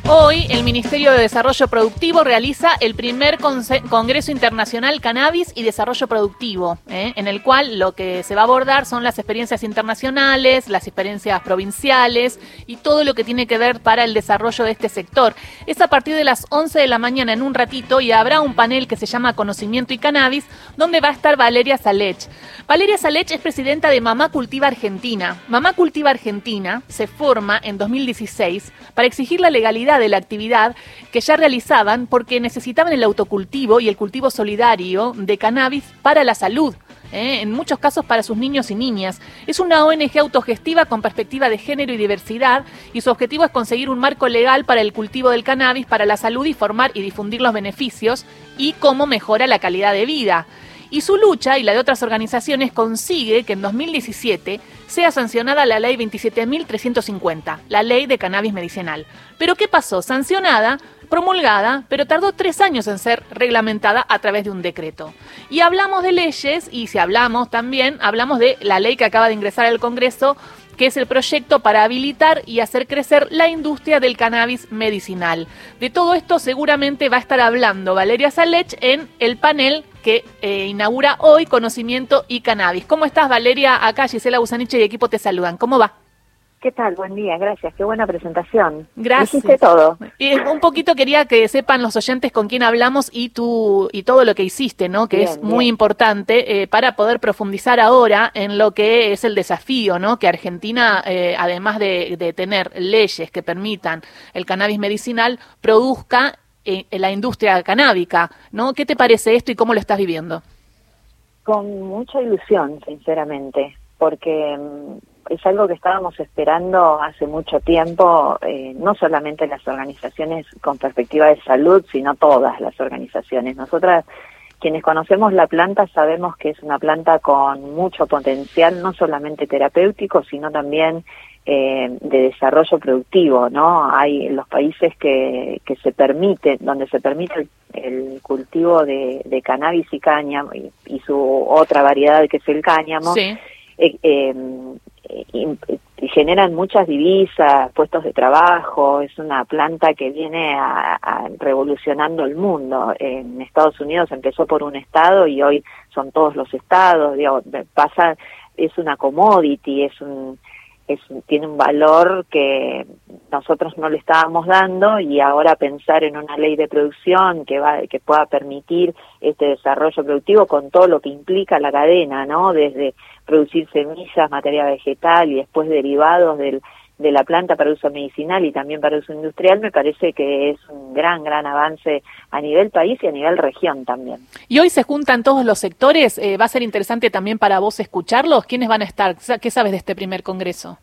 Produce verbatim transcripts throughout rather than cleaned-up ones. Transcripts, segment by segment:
Hoy el Ministerio de Desarrollo Productivo realiza el primer Congreso Internacional Cannabis y Desarrollo Productivo, ¿eh? en el cual lo que se va a abordar son las experiencias internacionales, las experiencias provinciales y todo lo que tiene que ver para el desarrollo de este sector. Es a partir de las once de la mañana en un ratito y habrá un panel que se llama Conocimiento y Cannabis, donde va a estar Valeria Salech. Valeria Salech es presidenta de Mamá Cultiva Argentina. Mamá Cultiva Argentina se forma en dos mil dieciséis para exigir la legalidad de la actividad que ya realizaban porque necesitaban el autocultivo y el cultivo solidario de cannabis para la salud, ¿eh? en muchos casos para sus niños y niñas. Es una O N G autogestiva con perspectiva de género y diversidad y su objetivo es conseguir un marco legal para el cultivo del cannabis para la salud y formar y difundir los beneficios y cómo mejora la calidad de vida. Y su lucha y la de otras organizaciones consigue que en dos mil diecisiete sea sancionada la ley veintisiete mil trescientos cincuenta, la ley de cannabis medicinal. ¿Pero qué pasó? Sancionada, promulgada, pero tardó tres años en ser reglamentada a través de un decreto. Y hablamos de leyes, y si hablamos también, hablamos de la ley que acaba de ingresar al Congreso, que es el proyecto para habilitar y hacer crecer la industria del cannabis medicinal. De todo esto seguramente va a estar hablando Valeria Salech en el panel que eh, inaugura hoy Conocimiento y Cannabis. ¿Cómo estás, Valeria? Acá Gisela Busaniche y equipo te saludan. ¿Cómo va? ¿Qué tal? Buen día, gracias. Qué buena presentación. Gracias. Hiciste todo. Y un poquito quería que sepan los oyentes con quién hablamos y tú y todo lo que hiciste, ¿no? Que bien, es muy bien. importante eh, para poder profundizar ahora en lo que es el desafío, ¿no? Que Argentina, eh, además de, de tener leyes que permitan el cannabis medicinal, produzca eh, la industria canábica, ¿no? ¿Qué te parece esto y cómo lo estás viviendo? Con mucha ilusión, sinceramente, porque es algo que estábamos esperando hace mucho tiempo, eh, no solamente las organizaciones con perspectiva de salud, sino todas las organizaciones. Nosotras, quienes conocemos la planta, sabemos que es una planta con mucho potencial, no solamente terapéutico, sino también eh, de desarrollo productivo, ¿no? Hay los países que, que se permite, donde se permite el, el cultivo de, de cannabis y cáñamo, y, y su otra variedad que es el cáñamo, sí. eh, eh, Y, y generan muchas divisas, puestos de trabajo. Es una planta que viene a, a revolucionando el mundo. En Estados Unidos empezó por un estado y hoy son todos los estados. Digo, pasa, es una commodity, es un, es tiene un valor que nosotros no le estábamos dando, y ahora pensar en una ley de producción que va que pueda permitir este desarrollo productivo con todo lo que implica la cadena, ¿no? Desde producir semillas, materia vegetal y después derivados del, de la planta para uso medicinal y también para uso industrial, me parece que es un gran, gran avance a nivel país y a nivel región también. Y hoy se juntan todos los sectores, eh, va a ser interesante también para vos escucharlos. ¿Quiénes van a estar? ¿Qué sabes de este primer congreso?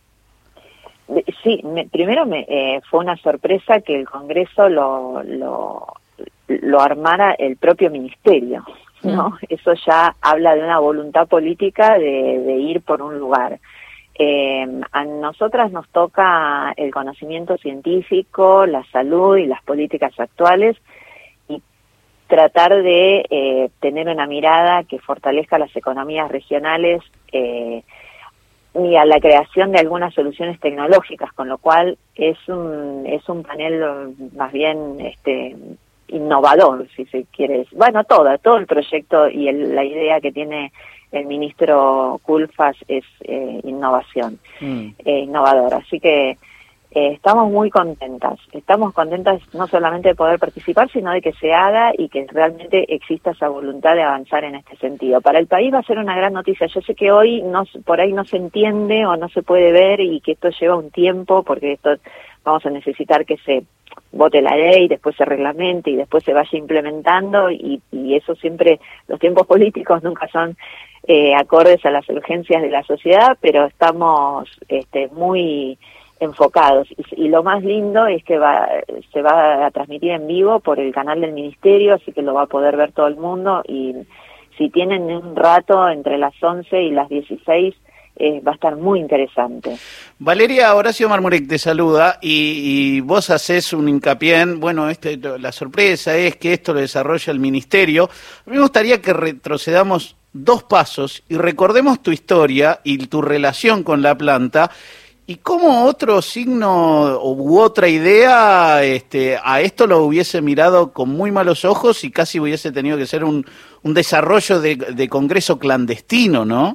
Sí, me, primero me, eh, fue una sorpresa que el Congreso lo, lo, lo armara el propio ministerio, ¿no? Mm. Eso ya habla de una voluntad política de, de ir por un lugar. Eh, a nosotras nos toca el conocimiento científico, la salud y las políticas actuales, y tratar de eh, tener una mirada que fortalezca las economías regionales, eh, y a la creación de algunas soluciones tecnológicas, con lo cual es un es un panel más bien este innovador, si se quiere. Bueno, todo, todo el proyecto y el, la idea que tiene el ministro Culfas es eh, innovación, mm. eh, innovadora. Así que eh, estamos muy contentas. Estamos contentas no solamente de poder participar, sino de que se haga y que realmente exista esa voluntad de avanzar en este sentido. Para el país va a ser una gran noticia. Yo sé que hoy no, por ahí no se entiende o no se puede ver, y que esto lleva un tiempo, porque esto vamos a necesitar que se vote la ley, después se reglamente y después se vaya implementando, y, y eso siempre, los tiempos políticos nunca son eh, acordes a las urgencias de la sociedad, pero estamos este, muy enfocados, y, y lo más lindo es que va, se va a transmitir en vivo por el canal del ministerio, así que lo va a poder ver todo el mundo, y si tienen un rato entre las once y las dieciséis, eh, va a estar muy interesante. Valeria, Horacio Marmurek te saluda, y, y vos hacés un hincapié en, bueno, este, la sorpresa es que esto lo desarrolla el ministerio. A mí me gustaría que retrocedamos dos pasos y recordemos tu historia y tu relación con la planta, ¿Y cómo otro signo u otra idea este, a esto lo hubiese mirado con muy malos ojos y casi hubiese tenido que ser un, un desarrollo de, de congreso clandestino, ¿no?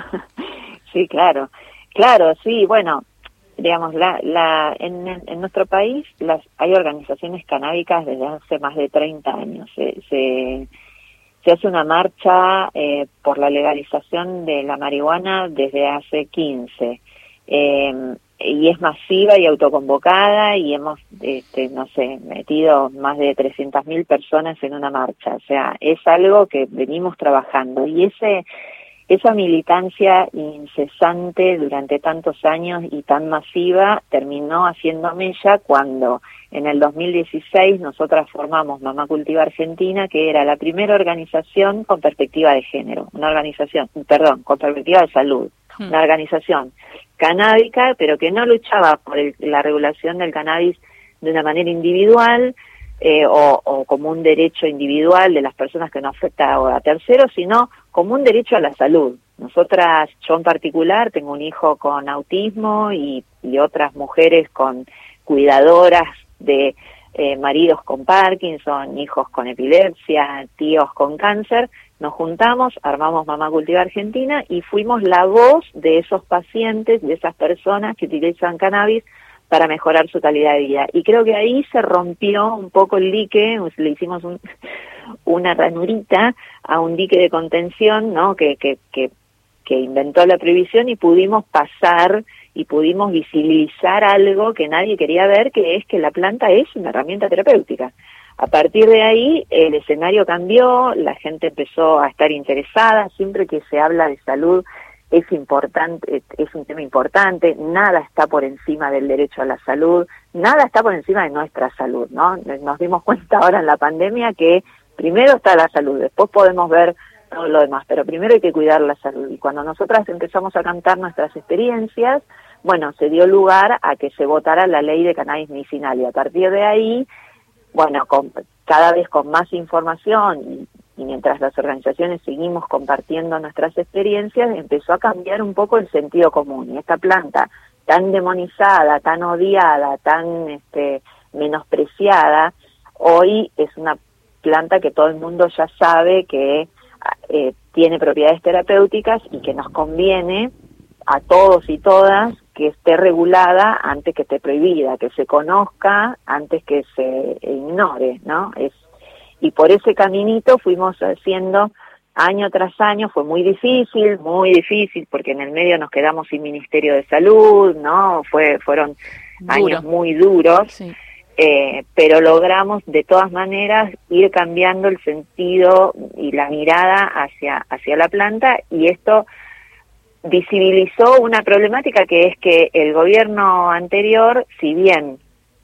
Sí, claro, claro, sí, bueno, digamos, la, la, en, en nuestro país las, hay organizaciones canábicas desde hace más de treinta años. Se, se, se hace una marcha eh, por la legalización de la marihuana desde hace quince. Eh, y es masiva y autoconvocada y hemos, este, no sé, metido más de trescientas mil personas en una marcha. O sea, es algo que venimos trabajando y ese esa militancia incesante durante tantos años y tan masiva terminó haciendo mella cuando en el dos mil dieciséis nosotras formamos Mamá Cultiva Argentina, que era la primera organización con perspectiva de género, una organización, perdón, con perspectiva de salud, hmm. una organización canábica, pero que no luchaba por el, la regulación del cannabis de una manera individual, eh, o, o como un derecho individual de las personas que no afecta a terceros, sino como un derecho a la salud. Nosotras, yo en particular, tengo un hijo con autismo y, y otras mujeres con cuidadoras de eh, maridos con Parkinson, hijos con epilepsia, tíos con cáncer. Nos juntamos, armamos Mamá Cultiva Argentina y fuimos la voz de esos pacientes, de esas personas que utilizan cannabis para mejorar su calidad de vida. Y creo que ahí se rompió un poco el dique, le hicimos un, una ranurita a un dique de contención, ¿no? que, que, que, que inventó la prohibición y pudimos pasar y pudimos visibilizar algo que nadie quería ver, que es que la planta es una herramienta terapéutica. A partir de ahí el escenario cambió, la gente empezó a estar interesada, siempre que se habla de salud es importante, es un tema importante, nada está por encima del derecho a la salud, nada está por encima de nuestra salud, ¿no? Nos dimos cuenta ahora en la pandemia que primero está la salud, después podemos ver todo lo demás, pero primero hay que cuidar la salud. Y cuando nosotras empezamos a contar nuestras experiencias, bueno, se dio lugar a que se votara la ley de cannabis medicinal y a partir de ahí, bueno, con, cada vez con más información y y mientras las organizaciones seguimos compartiendo nuestras experiencias, empezó a cambiar un poco el sentido común. Y esta planta tan demonizada, tan odiada, tan este, menospreciada, hoy es una planta que todo el mundo ya sabe que eh, tiene propiedades terapéuticas y que nos conviene a todos y todas que esté regulada antes que esté prohibida, que se conozca antes que se ignore, ¿no? Es Y por ese caminito fuimos haciendo año tras año, fue muy difícil, muy difícil, porque en el medio nos quedamos sin Ministerio de Salud, ¿no? Fue, fueron Duro. años muy duros, sí. eh, pero logramos de todas maneras ir cambiando el sentido y la mirada hacia, hacia la planta, y esto visibilizó una problemática que es que el gobierno anterior, si bien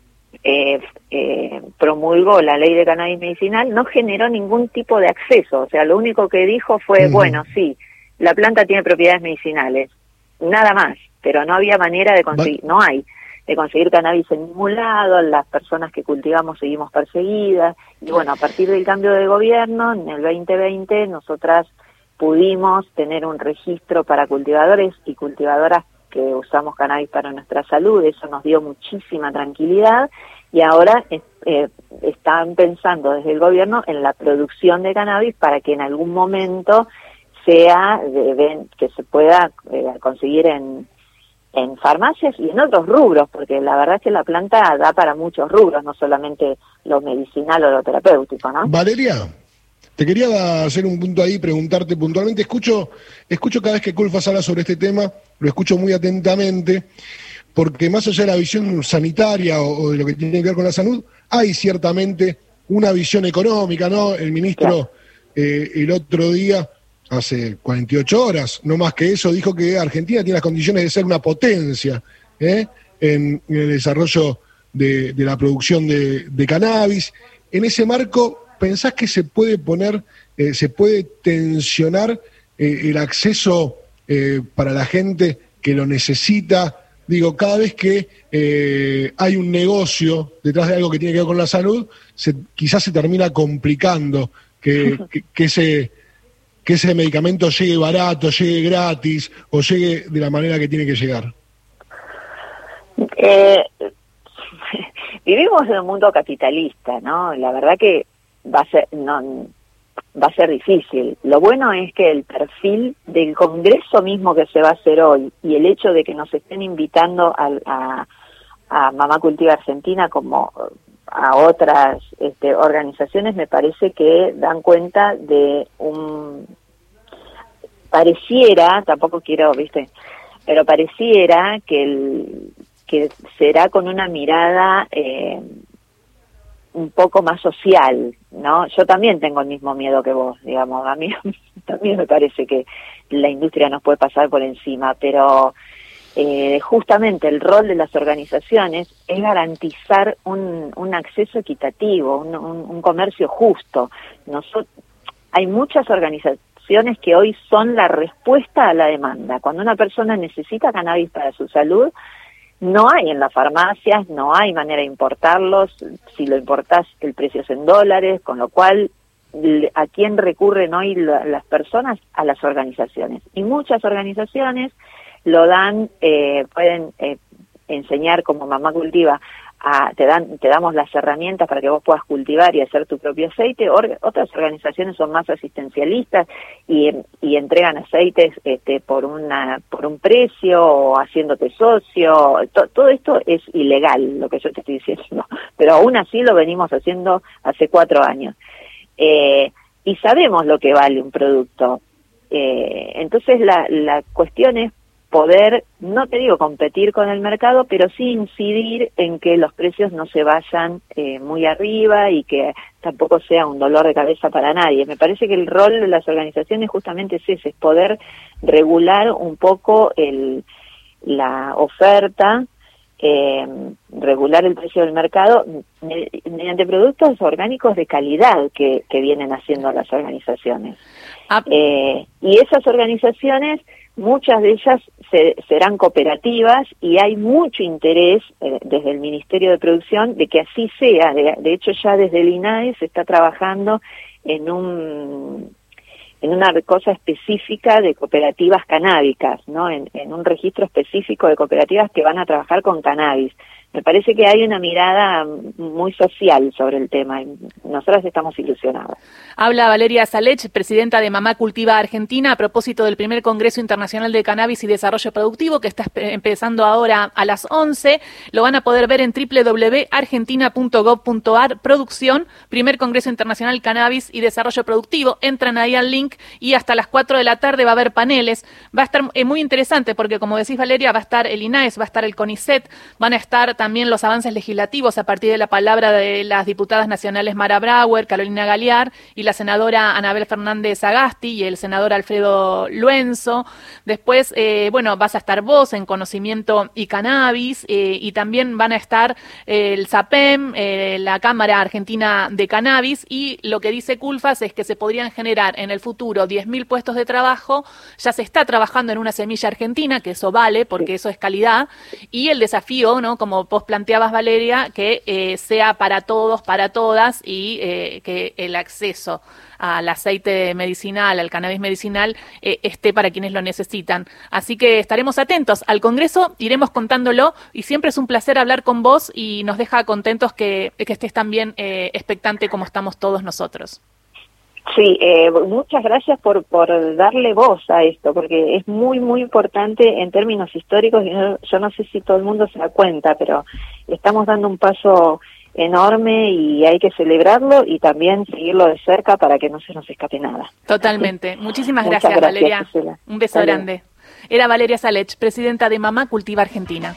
Eh, eh, promulgó la ley de cannabis medicinal, no generó ningún tipo de acceso, o sea, lo único que dijo fue, uh-huh. bueno, sí, la planta tiene propiedades medicinales, nada más, pero no había manera de conseguir, no hay, de conseguir cannabis en ningún lado, las personas que cultivamos seguimos perseguidas, y bueno, a partir del cambio de gobierno, en el veinte veinte, nosotras pudimos tener un registro para cultivadores y cultivadoras que usamos cannabis para nuestra salud, eso nos dio muchísima tranquilidad, y ahora eh, están pensando desde el gobierno en la producción de cannabis para que en algún momento sea de, de, que se pueda eh, conseguir en, en farmacias y en otros rubros, porque la verdad es que la planta da para muchos rubros, no solamente lo medicinal o lo terapéutico, ¿no? Valeria, te quería hacer un punto ahí, preguntarte puntualmente. Escucho, escucho cada vez que Culfas habla sobre este tema, lo escucho muy atentamente, porque más allá de la visión sanitaria o, o de lo que tiene que ver con la salud, hay ciertamente una visión económica, ¿no? El ministro claro. eh, el otro día, hace cuarenta y ocho horas, no más que eso, dijo que Argentina tiene las condiciones de ser una potencia ¿eh? en, en el desarrollo de, de la producción de, de cannabis. En ese marco, ¿pensás que se puede poner, eh, se puede tensionar eh, el acceso eh, para la gente que lo necesita? Digo, cada vez que eh, hay un negocio detrás de algo que tiene que ver con la salud, se, quizás se termina complicando que, que, que, ese, que ese medicamento llegue barato, llegue gratis o llegue de la manera que tiene que llegar. Eh, vivimos en un mundo capitalista, ¿no? La verdad que va a ser, no, va a ser difícil. Lo bueno es que el perfil del Congreso mismo que se va a hacer hoy y el hecho de que nos estén invitando a, a, a Mamá Cultiva Argentina como a otras este, organizaciones, me parece que dan cuenta de un... Pareciera, tampoco quiero, viste, pero pareciera que el que será con una mirada eh, un poco más social, ¿no? Yo también tengo el mismo miedo que vos, digamos, a mí también me parece que la industria nos puede pasar por encima, pero eh, justamente el rol de las organizaciones es garantizar un, un acceso equitativo, un, un, un comercio justo. Nosotros, hay muchas organizaciones que hoy son la respuesta a la demanda. Cuando una persona necesita cannabis para su salud, no hay en las farmacias, no hay manera de importarlos, si lo importás el precio es en dólares, con lo cual, ¿a quién recurren hoy las personas? A las organizaciones. Y muchas organizaciones lo dan, eh, pueden eh, enseñar como Mamá Cultiva, a, te dan te damos las herramientas para que vos puedas cultivar y hacer tu propio aceite. Or, otras organizaciones son más asistencialistas y, y entregan aceites este, por una por un precio o haciéndote socio. To, todo esto es ilegal, lo que yo te estoy diciendo, pero aún así lo venimos haciendo hace cuatro años. Eh, y sabemos lo que vale un producto. Eh, entonces la, la cuestión es poder, no te digo competir con el mercado, pero sí incidir en que los precios no se vayan eh, muy arriba y que tampoco sea un dolor de cabeza para nadie. Me parece que el rol de las organizaciones justamente es ese, es poder regular un poco el, la oferta, eh, regular el precio del mercado mediante productos orgánicos de calidad que, que vienen haciendo las organizaciones. Ah. Eh, y esas organizaciones, muchas de ellas se, serán cooperativas y hay mucho interés eh, desde el Ministerio de Producción de que así sea. De, de hecho, ya desde el INAE se está trabajando en un en una cosa específica de cooperativas canábicas, ¿no? En, en un registro específico de cooperativas que van a trabajar con cannabis. Me parece que hay una mirada muy social sobre el tema y nosotras estamos ilusionadas. Habla Valeria Salech, presidenta de Mamá Cultiva Argentina, a propósito del primer Congreso Internacional de Cannabis y Desarrollo Productivo que está empezando ahora a las once. Lo van a poder ver en doble u doble u doble u punto argentina punto gov punto ar, producción, primer Congreso Internacional Cannabis y Desarrollo Productivo. Entran ahí al link y hasta las cuatro de la tarde va a haber paneles. Va a estar eh, muy interesante porque, como decís, Valeria, va a estar el INAES, va a estar el CONICET, van a estar también los avances legislativos a partir de la palabra de las diputadas nacionales Mara Brauer, Carolina Galear y la senadora Anabel Fernández Agasti y el senador Alfredo Luenzo. Después, eh, bueno, vas a estar vos en Conocimiento y Cannabis eh, y también van a estar eh, el SAPEM, eh, la Cámara Argentina de Cannabis, y lo que dice Culfas es que se podrían generar en el futuro diez mil puestos de trabajo. Ya se está trabajando en una semilla argentina, que eso vale porque eso es calidad, y el desafío, ¿no?, como vos planteabas, Valeria, que eh, sea para todos, para todas, y eh, que el acceso al aceite medicinal, al cannabis medicinal, eh, esté para quienes lo necesitan. Así que estaremos atentos al Congreso, iremos contándolo, y siempre es un placer hablar con vos y nos deja contentos que, que estés también eh, expectante como estamos todos nosotros. Sí, eh, muchas gracias por, por darle voz a esto, porque es muy, muy importante en términos históricos, y no, yo no sé si todo el mundo se da cuenta, pero estamos dando un paso enorme y hay que celebrarlo y también seguirlo de cerca para que no se nos escape nada. Totalmente. Muchísimas gracias, gracias, Valeria. Gisela. Un beso Hasta grande. Luego. Era Valeria Salech, presidenta de Mamá Cultiva Argentina.